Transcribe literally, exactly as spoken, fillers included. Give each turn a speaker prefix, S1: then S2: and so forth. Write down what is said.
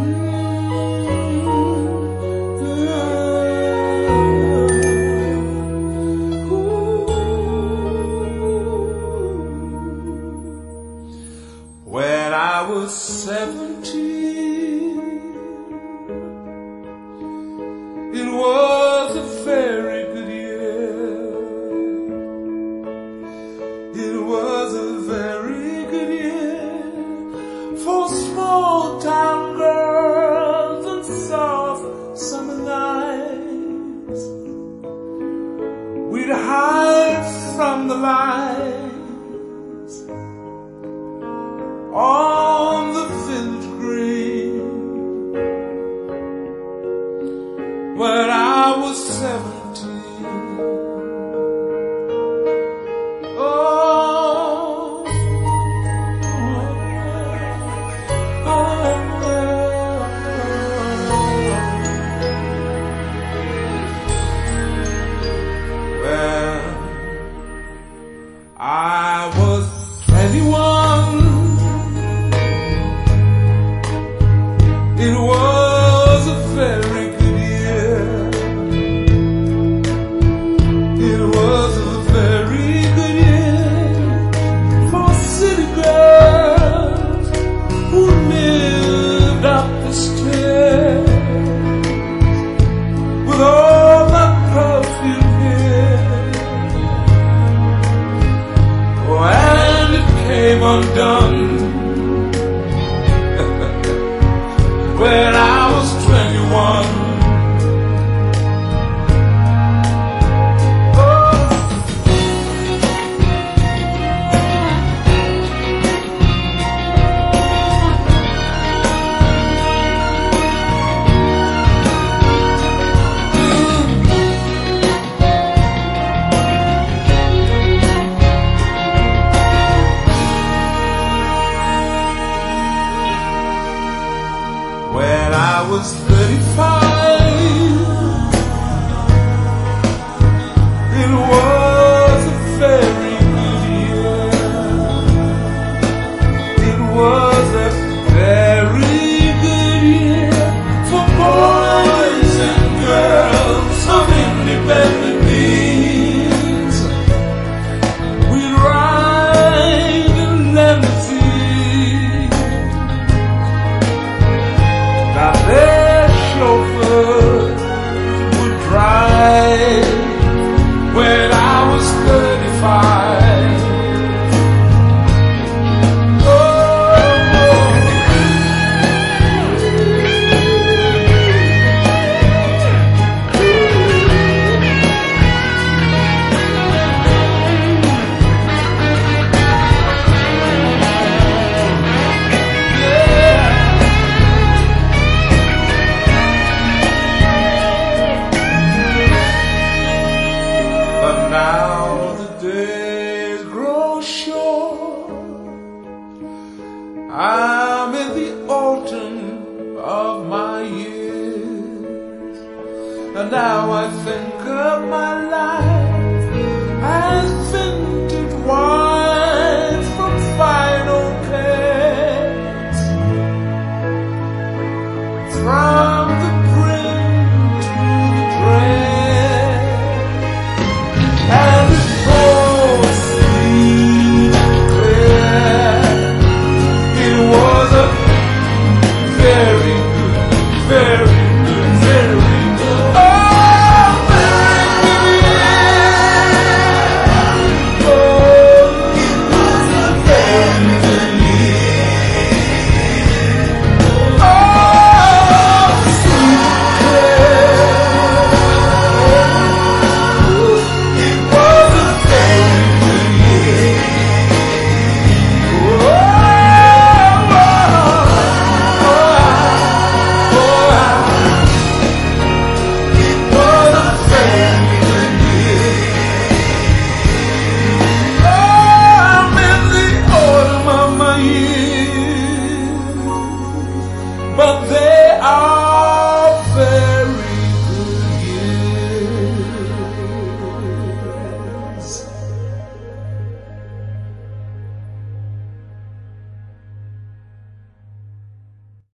S1: When I was seventeen, it was a very good year. It was a very good year for small town girls and soft summer nights. We'd hide from the lights on the village green. When I was seventeen, oh, oh, oh, well, I was twenty-one. It was a very good year. It was a very good year for city girls who lived up the stairs with all that perfume here. Oh, and it came undone when I was twenty-one. When I was thirty-five, it was a very good year. It was a very good year for boys and girls of independent means. We'd ride in limousines. Now their chauffeurs would drive when I was thirty-five. Oh, now the days grow short. I'm in the autumn of my years, and now I think of my life as vintage wine from fine old kegs. From the brim to the drain, and it was sweet and clear. It was a very good, very good, very good, oh, very good year. Oh, it was a very good year. Oh, sweet and but they are